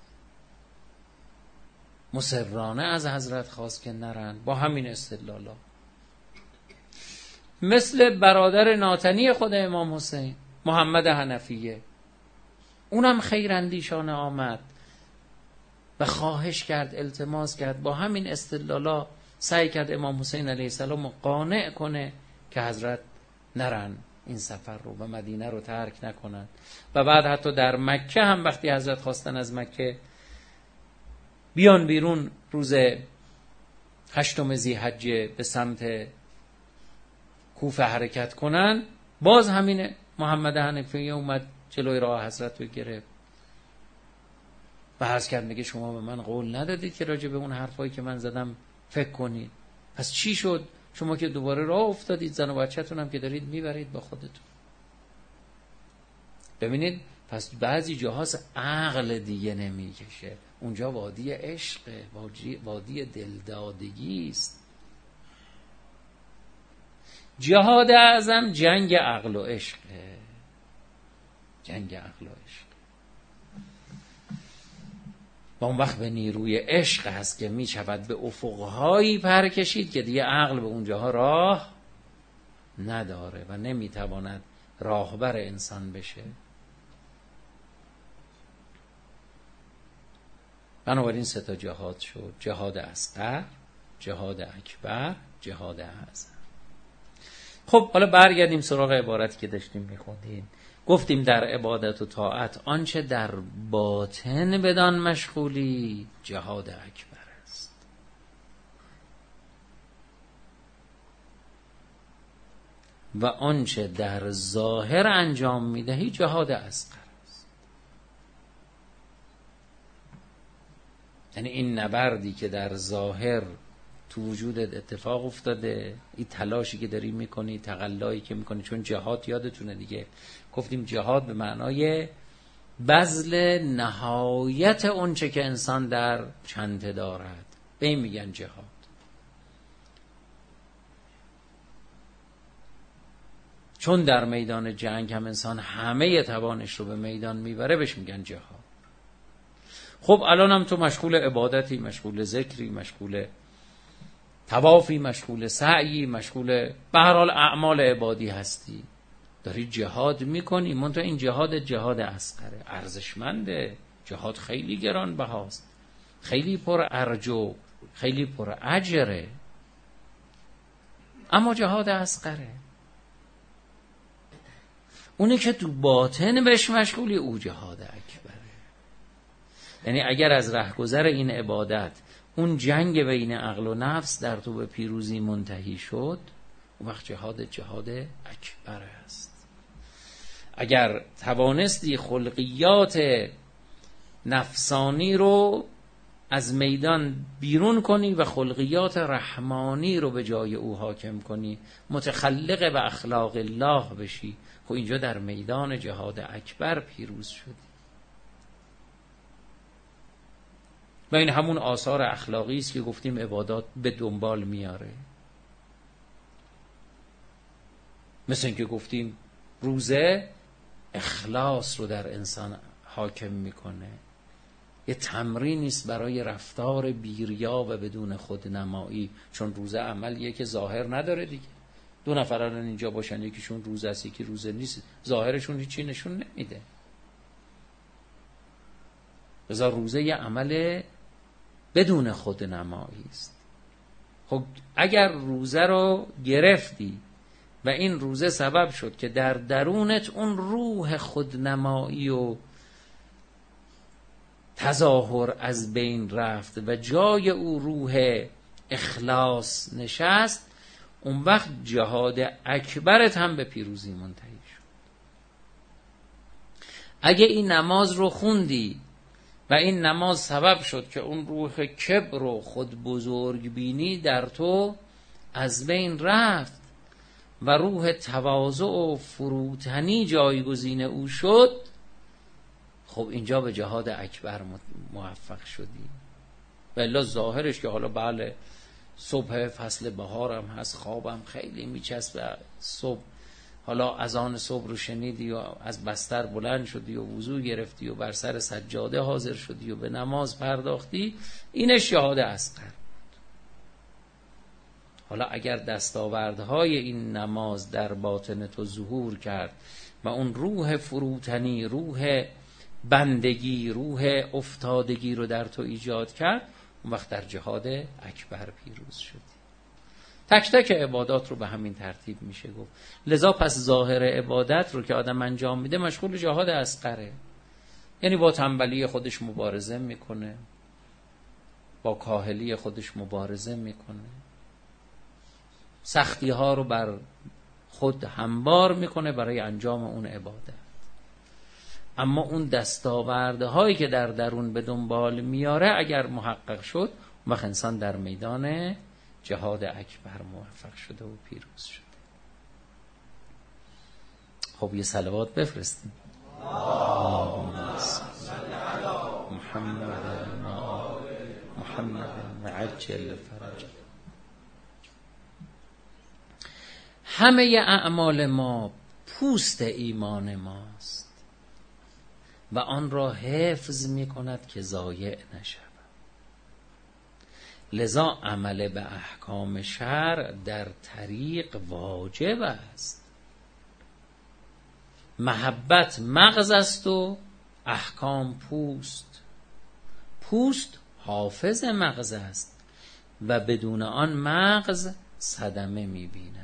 مصرانه از حضرت خواست که نرن با همین استدلالا. مثل برادر ناتنی خود امام حسین محمد حنفیه، اونم خیراندیشانه آمد و خواهش کرد، التماس کرد، با همین استدلالا سعی کرد امام حسین علیه السلام قانع کنه که حضرت نرن این سفر رو و مدینه رو ترک نکنن. و بعد حتی در مکه هم وقتی حضرت خواستن از مکه بیان بیرون روز هشتم ذی‌حجه به سمت کوفه حرکت کنن، باز همین محمد حنفیه اومد جلوی راه حضرت رو گرفت و عرض کرد میگه شما به من قول ندادید که راجع به اون حرفایی که من زدم فکر کنید، پس چی شد؟ شما که دوباره راه افتادید، زن و بچه‌تون هم که دارید میبرید با خودتون. ببینید پس بعضی جاهاست عقل دیگه نمیکشه، اونجا وادی عشقه، وادی دلدادگی است. جهاد اعظم جنگ عقل و عشقه، جنگ عقل و عشق. و اون وقت به نیروی عشق هست که می شود به افقهایی پر کشید که دیگه عقل به اونجاها راه نداره و نمی تواند راهبر انسان بشه. بنابراین سه تا جهاد شد: جهاد اصغر، جهاد اکبر، جهاد اعظم. خب حالا برگردیم سراغ عبارتی که داشتیم میخوندیم. گفتیم در عبادت و طاعت آنچه در باطن بدان مشغولی جهاد اکبر است، و آنچه در ظاهر انجام میدهی جهاد اصغر است. یعنی این نبردی که در ظاهر تو وجودت اتفاق افتاده، این تلاشی که داری میکنی، تقلایی که میکنی، چون جهاد یادتونه دیگه گفتیم جهاد به معنای بذل نهایت اونچه که انسان در چنته دارد، به این میگن جهاد. چون در میدان جنگ هم انسان همه توانش رو به میدان میبره، بهش میگن جهاد. خب الان هم تو مشغول عبادتی، مشغول ذکری، مشغول طوافی، مشغول سعی، مشغول به هر حال اعمال عبادی هستی، داری جهاد میکنی. منتها این جهاد جهاد اصغره، ارزشمنده. جهاد خیلی گرانبهاست، خیلی پر ارجو، خیلی پر اجره، اما جهاد اصغره. اونی که تو باطن بهش مشغولی او جهاد اکبره. یعنی اگر از رهگذر این عبادت اون جنگ بین عقل و نفس در تو به پیروزی منتهی شد، اون وقت جهاد جهاد اکبر است. اگر توانستی خلقیات نفسانی رو از میدان بیرون کنی و خلقیات رحمانی رو به جای او حاکم کنی، متخلق به اخلاق الله بشی، خب اینجا در میدان جهاد اکبر پیروز شدی. و این همون آثار اخلاقی است که گفتیم عبادات به دنبال میاره. مثل اینکه گفتیم روزه اخلاص رو در انسان حاکم میکنه، یه تمرینی است برای رفتار بیریا و بدون خودنمایی، چون روزه عملیه که ظاهر نداره دیگه. دو نفر الان اینجا باشن، یکیشون روزه است یکی روزه نیست، ظاهرشون هیچی نشون نمیده. لذا روزه یه عمل بدون خودنمایی است. خب اگر روزه رو گرفتی و این روزه سبب شد که در درونت اون روح خودنمایی و تظاهر از بین رفت و جای او روح اخلاص نشست، اون وقت جهاد اکبرت هم به پیروزی منتهی شد. اگه این نماز رو خوندی و این نماز سبب شد که اون روح کبر و خود بزرگ بینی در تو از بین رفت و روح تواضع و فروتنی جایگزین او شد، خب اینجا به جهاد اکبر موفق شدی. و الا ظاهرش که حالا بله صبح فصل بهارم هست، خوابم خیلی میچسبه، صبح حالا اذان صبح رو شنیدی و از بستر بلند شدی و وضو گرفتی و بر سر سجاده حاضر شدی و به نماز پرداختی، این شهاد اصغر بود. حالا اگر دستاوردهای این نماز در باطن تو ظهور کرد و اون روح فروتنی، روح بندگی، روح افتادگی رو در تو ایجاد کرد، اون وقت در جهاد اکبر پیروز شدی. تک تک عبادات رو به همین ترتیب میشه گفت. لذا پس ظاهر عبادت رو که آدم انجام میده مشغول جهاد اصغره، یعنی با تنبلی خودش مبارزه میکنه، با کاهلی خودش مبارزه میکنه، سختی ها رو بر خود هموار میکنه برای انجام اون عبادت. اما اون دستاورده هایی که در درون به دنبال میاره اگر محقق شد، وقت انسان در میدان جهاد اکبر موفق شده و پیروز شده. خب یه صلوات بفرستیم. محمد محمد عجل فرج. همه اعمال ما پوست ایمان ماست و آن را حفظ می کند که ضایع نشود. لذا عمل به احکام شرع در طریق واجب است. محبت مغز است و احکام پوست. پوست حافظ مغز است و بدون آن مغز صدمه می بیند.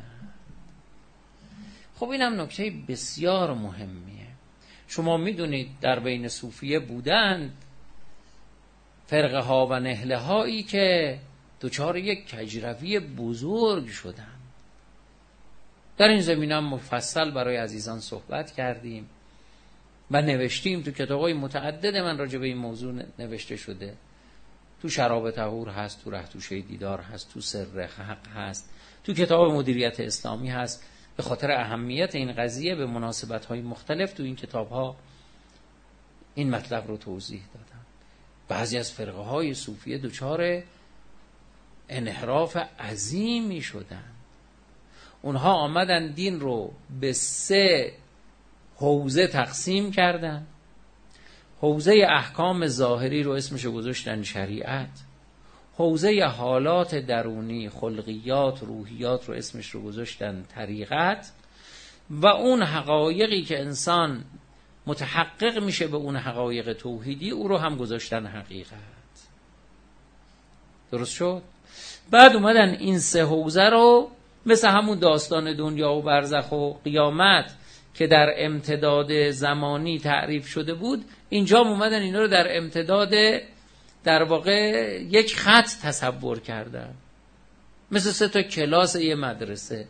خب اینم نکته بسیار مهمیه. شما میدونید در بین صوفیه بودند فرقه ها و نهله هایی که دچار یک کجروی بزرگ شدند. در این زمینه هم مفصل برای عزیزان صحبت کردیم و نوشتیم، تو کتاب‌های متعدد من راجع به این موضوع نوشته شده. تو شراب طهور هست، تو رهتوشه دیدار هست، تو سر حق هست، تو کتاب مدیریت اسلامی هست. به خاطر اهمیت این قضیه به مناسبت‌های مختلف تو این کتاب‌ها این مطلب رو توضیح دادم. بعضی از فرقه های صوفیه دچار انحراف عظیمی شدن. اونها آمدن دین رو به سه حوزه تقسیم کردن. حوزه احکام ظاهری رو اسمشو گذاشتن شریعت، حوزه حالات درونی، خلقیات، روحیات رو اسمش رو گذاشتن طریقت، و اون حقایقی که انسان متحقق میشه به اون حقایق توحیدی او رو هم گذاشتن حقیقت. درست شد؟ بعد اومدن این سه حوزه رو مثل همون داستان دنیا و برزخ و قیامت که در امتداد زمانی تعریف شده بود، اینجا اومدن اینا رو در امتداد در واقع یک خط تصور کردن، مثل سه تا کلاس یه مدرسه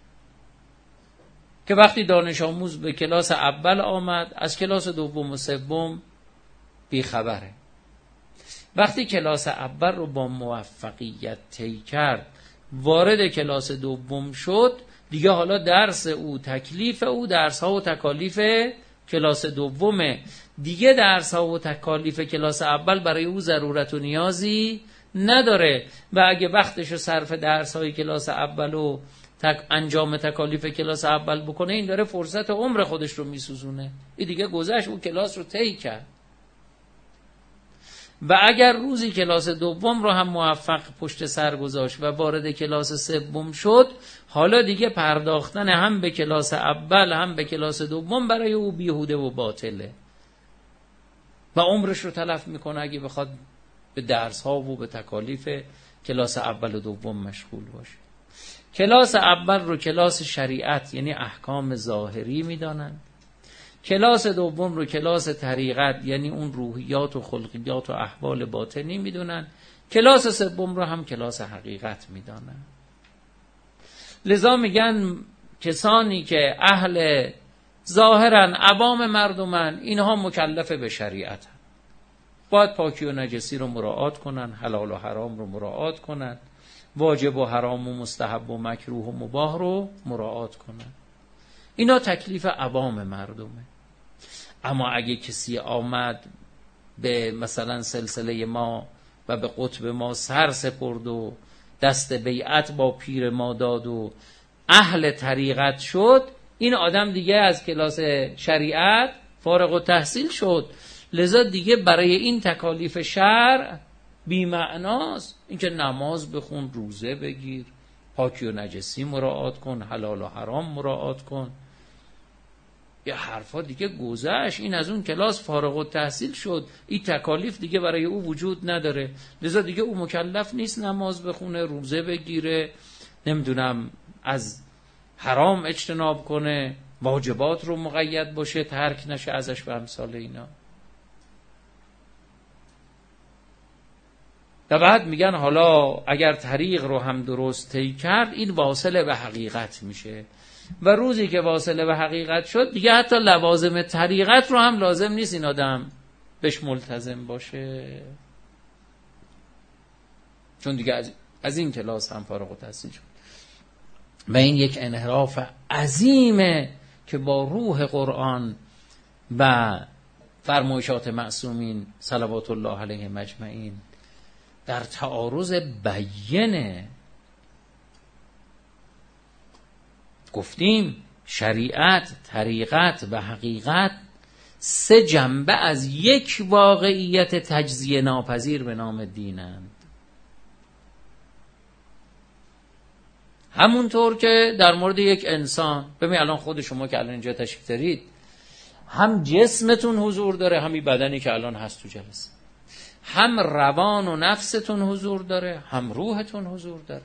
که وقتی دانش آموز به کلاس اول آمد از کلاس دوم و سوم بیخبره. وقتی کلاس اول رو با موفقیت طی کرد وارد کلاس دوم شد، دیگه حالا درس او، تکلیف او، درس ها و تکالیف کلاس دومه. دیگه درس ها و تکالیف کلاس اول برای او ضرورت و نیازی نداره و اگه وقتشو صرف درس های کلاس اول و تک انجام تکالیف کلاس اول بکنه، این داره فرصت عمر خودش رو میسوزونه. این دیگه گذشت، اون کلاس رو طی کرد. و اگر روزی کلاس دوم رو هم موفق پشت سر گذاشت و وارد کلاس سوم شد، حالا دیگه پرداختن هم به کلاس اول هم به کلاس دوم برای او بیهوده و باطله و عمرش رو تلف میکنه اگه بخواد به درس ها و به تکالیف کلاس اول و دوم مشغول باشه. کلاس اول رو کلاس شریعت یعنی احکام ظاهری میدانن، کلاس دوم رو کلاس طریقت یعنی اون روحیات و خلقیات و احوال باطنی میدونن، کلاس سوم رو هم کلاس حقیقت میدانن. لذا میگن کسانی که اهل ظاهرن، عوام مردمن، اینها مکلف به شریعت هن. باید پاکی و نجسی رو مراعات کنن، حلال و حرام رو مراعات کنن، واجب و حرام و مستحب و مکروه و مباح رو مراعات کنن. اینا تکلیف عوام مردمه. اما اگه کسی آمد به مثلا سلسله ما و به قطب ما سر سپرد و دست بیعت با پیر ما داد و اهل طریقت شد، این آدم دیگه از کلاس شریعت فارغ التحصیل شد. لذا دیگه برای این تکالیف شرع بی معناست. اینکه نماز بخون، روزه بگیر، پاکی و نجسی مراعات کن، حلال و حرام مراعات کن، یه حرفا دیگه گذشت. این از اون کلاس فارغ التحصیل شد، این تکالیف دیگه برای او وجود نداره. لذا دیگه او مکلف نیست نماز بخونه، روزه بگیره، نمیدونم از حرام اجتناب کنه، واجبات رو مقید باشه، ترک نشه ازش و امثال اینا. و بعد میگن حالا اگر طریق رو هم درست طی کرد، این واصل به حقیقت میشه و روزی که واصل به حقیقت شد دیگه حتی لوازم طریقت رو هم لازم نیست این آدم بهش ملتزم باشه، چون دیگه از, از این کلاس هم فارغ التحصیل شد. و این یک انحراف عظیمه که با روح قرآن و فرمایشات معصومین صلوات الله علیهم اجمعین در تعارض بیینه. گفتیم شریعت، طریقت و حقیقت سه جنبه از یک واقعیت تجزیه ناپذیر به نام دینند. همونطور که در مورد یک انسان، ببین الان خود شما که الان اینجا تشریف دارید، هم جسمتون حضور داره، همی بدنی که الان هست تو جلسه، هم روان و نفستون حضور داره، هم روحتون حضور داره،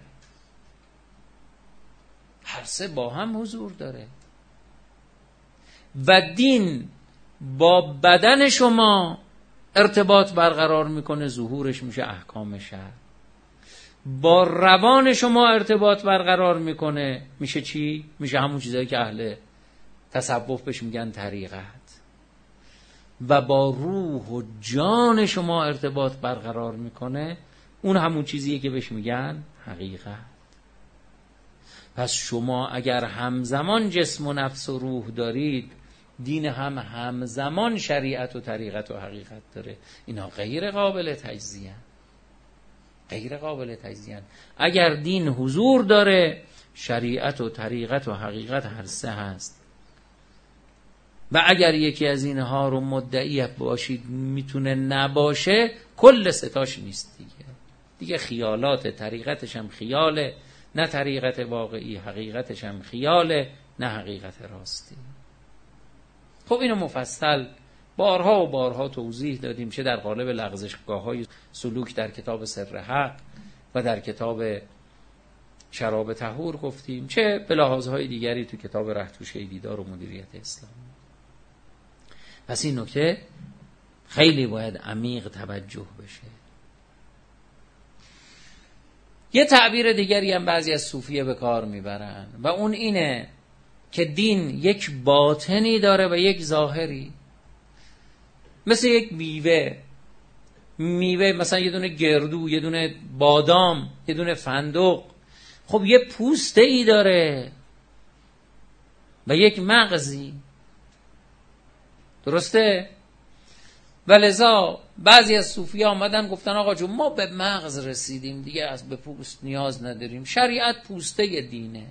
هر سه با هم حضور داره. و دین با بدن شما ارتباط برقرار میکنه، ظهورش میشه احکام شرع. با روان شما ارتباط برقرار میکنه، میشه چی؟ میشه همون چیزایی که اهل تصوف بهش میگن طریقت. و با روح و جان شما ارتباط برقرار میکنه، اون همون چیزیه که بهش میگن حقیقت. پس شما اگر همزمان جسم و نفس و روح دارید، دین هم همزمان شریعت و طریقت و حقیقت داره. اینا غیر قابل تجزیه، غیر قابل تجزیه. اگر دین حضور داره، شریعت و طریقت و حقیقت هر سه هست. و اگر یکی از اینها رو مدعی باشید میتونه نباشه، کل ستاش نیست دیگه. دیگه خیالات، طریقتش هم خیاله، نه طریقت واقعی، حقیقتش هم خیاله، نه حقیقت راستی. خب اینو مفصل بارها و بارها توضیح دادیم، چه در قالب لغزشگاه‌های سلوک در کتاب سر حق و در کتاب شراب طهور گفتیم، چه به لحاظهای دیگری تو کتاب رهتوشه دیدار و مدیریت اسلام. پس این نکته خیلی باید عمیق توجه بشه. یه تعبیر دیگری هم بعضی از صوفیه به کار میبرن و اون اینه که دین یک باطنی داره و یک ظاهری. مثل یک میوه، میوه مثلا یه دونه گردو، یه دونه بادام، یه دونه فندق، خب یه پوسته ای داره و یک مغزی، درسته؟ ولذا بعضی از صوفی آمدن گفتن آقا جون ما به مغز رسیدیم دیگه، از به پوست نیاز نداریم، شریعت پوسته دینه.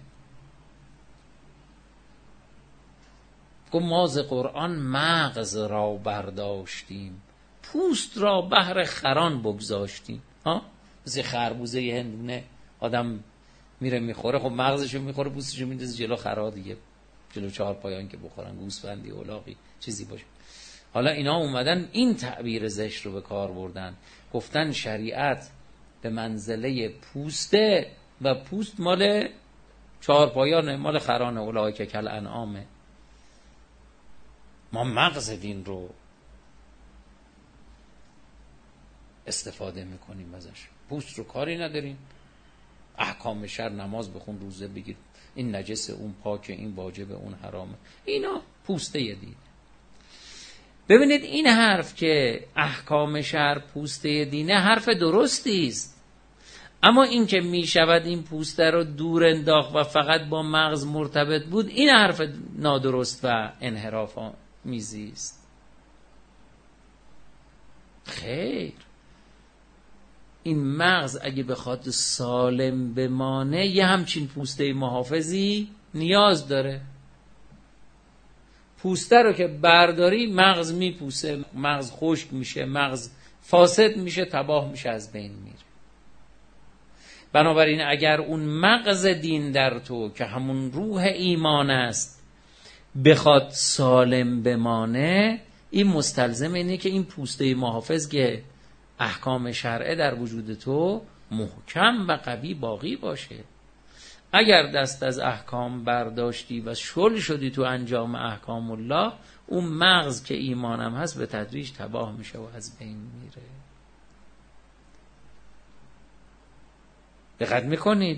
گفت ما ز قرآن مغز را برداشتیم، پوست را بهر خران بگذاشتیم. ها مثل خربوزه یه هندونه آدم میره میخوره، خب مغزشو میخوره، پوستشو میندازه جلو خرا دیگه، جلو چهار پایان که بخورن، گوسفندی الاغی چیزی باشه. حالا اینا اومدن این تعبیر زشت رو به کار بردن، گفتن شریعت به منزله پوسته و پوست مال چهار پایانه، مال خرانه، اولئک کالانعام. ما مغز دین رو استفاده میکنیم ازش، پوست رو کاری نداریم. احکام شر، نماز بخون، روزه بگیر، این نجس، اون پاکه، این واجبه، اون حرامه، اینا پوسته دین. ببینید این حرف که احکام شر پوسته دینه حرف درستی است، اما این که می شود این پوسته رو دور انداخت و فقط با مغز مرتبط بود، این حرف نادرست و انحراف آمیزی است. خیر، این مغز اگه بخواد سالم بمانه یه همچین پوسته محافظی نیاز داره. پوسته رو که برداری مغز میپوسه، مغز خشک میشه، مغز فاسد میشه، تباه میشه، از بین میره. بنابراین اگر اون مغز دین در تو که همون روح ایمان است بخواد سالم بمانه، این مستلزم اینه که این پوسته محافظ که احکام شرعه در وجود تو محکم و قوی باقی باشه. اگر دست از احکام برداشتی و شل شدی تو انجام احکام الله، اون مغز که ایمانم هست به تدریج تباه میشه و از بین میره. دقت میکنید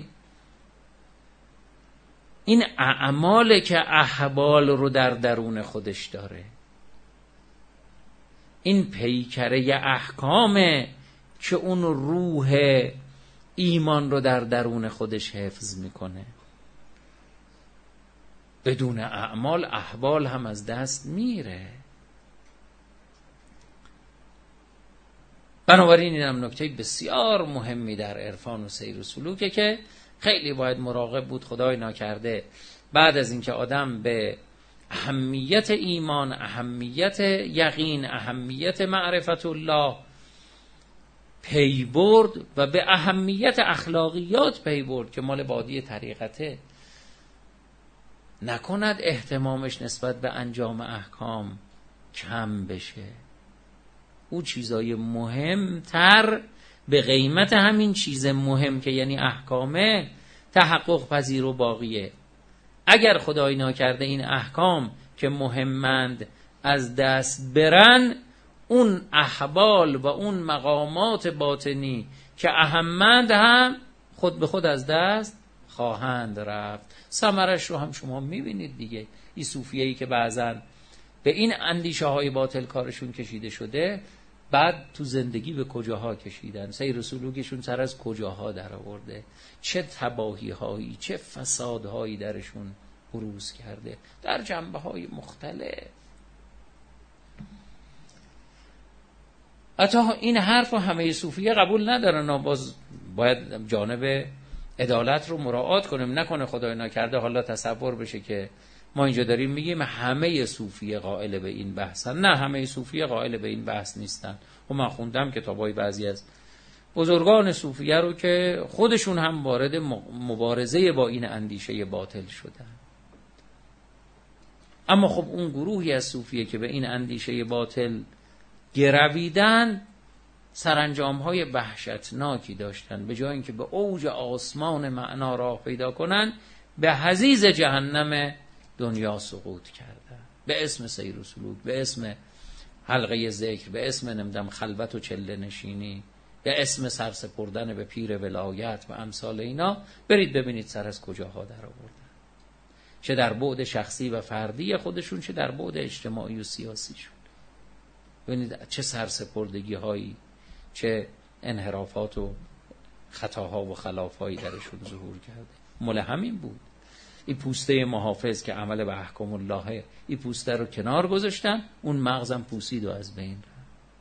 این اعمال که احوال رو در درون خودش داره، این پیکره احکامه که اون روح ایمان رو در درون خودش حفظ میکنه. بدون اعمال احوال هم از دست میره. بنابراین این هم نکته بسیار مهمی در عرفان و سیر و سلوکه که خیلی باید مراقب بود. خدای ناکرده بعد از اینکه آدم به اهمیت ایمان، اهمیت یقین، اهمیت معرفت الله پی برد و به اهمیت اخلاقیات پی برد که مال بادی طریقته، نکند اهتمامش نسبت به انجام احکام کم بشه. او چیزای مهمتر به قیمت همین چیز مهم که یعنی احکامه تحقق پذیر و باقیه. اگر خدای ناکرده این احکام که مهمند از دست برن، اون احوال و اون مقامات باطنی که اهمند هم خود به خود از دست خواهند رفت. ثمرش رو هم شما میبینید دیگه. این صوفیه‌ای که بعضا به این اندیشه های باطل کارشون کشیده شده، بعد تو زندگی به کجاها کشیدن، سیر سلوکشون سر از کجاها در آورده، چه تباهی هایی، چه فساد هایی درشون بروز کرده در جنبه های مختلف. حتی این حرف رو همه صوفیه قبول ندارن. باز باید جانب عدالت رو مراعات کنیم، نکنه خدای ناکرده حالا تصور بشه که ما اینجا داریم میگیم همه صوفیه قائل به این بحثن. نه، همه صوفیه قائل به این بحث نیستن. و من خوندم کتابای بعضی از بزرگان صوفیه رو که خودشون هم وارد مبارزه با این اندیشه باطل شدن. اما خب اون گروهی از صوفیه که به این اندیشه باطل گرویدن سرانجام‌های وحشتناکی داشتن. به جای اینکه به اوج آسمان معنا راه پیدا کنن، به حضیض جهنم دنیا سقوط کردن. به اسم سیر و سلوک، به اسم حلقه ذکر، به اسم نمیدونم خلوت و چله نشینی، به اسم سرسپردن به پیر ولایت و امثال اینا. برید ببینید سر از کجاها در آوردن، چه در بعد شخصی و فردی خودشون، چه در بعد اجتماعی و سیاسیشون. ببینید چه سرسپردگی هایی، چه انحرافات و خطاها و خلافهایی درشون ظهور کرده. مال همین بود. این پوسته محافظ که عمل به احکام الله، این پوسته رو کنار گذاشتن، اون مغزم پوسید و از بین رفت.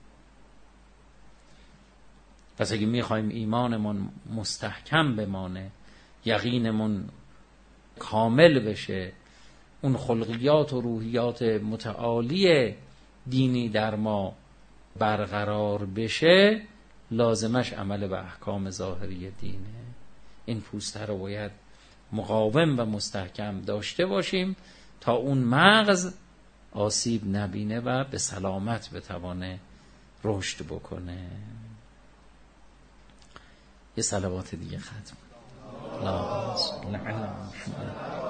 پس اگه میخوایم ایمانمون مستحکم بمانه، یقینمون کامل بشه، اون خلقیات و روحیات متعالی دینی در ما برقرار بشه، لازمش عمل به احکام ظاهری دینه. این پوسته رو باید مقاوم و مستحکم داشته باشیم تا اون مغز آسیب نبینه و به سلامت بتوانه رشد بکنه. یه صلوات دیگه ختم. لا